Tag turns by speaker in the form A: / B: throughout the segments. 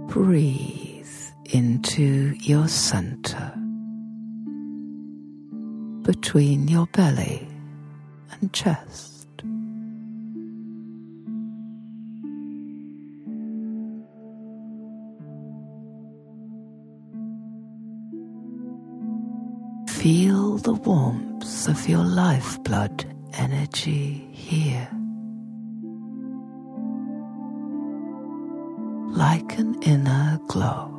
A: Breathe into your center, between your belly and chest. Feel the warmth of your lifeblood energy here, like an inner glow.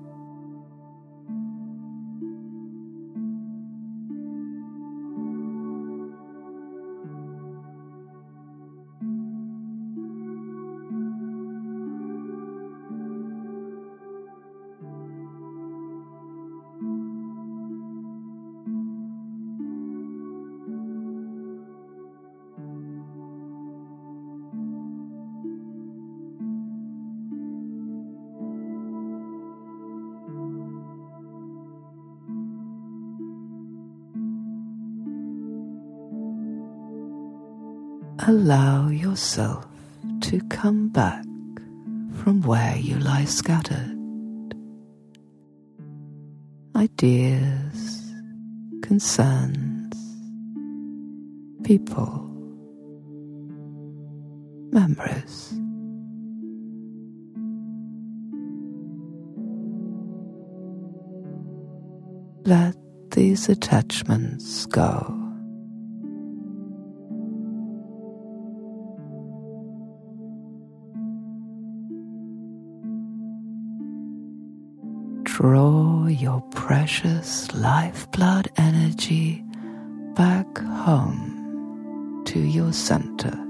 A: Allow yourself to come back from where you lie scattered. Ideas, concerns, people, memories. Let these attachments go. Draw your precious lifeblood energy back home to your center.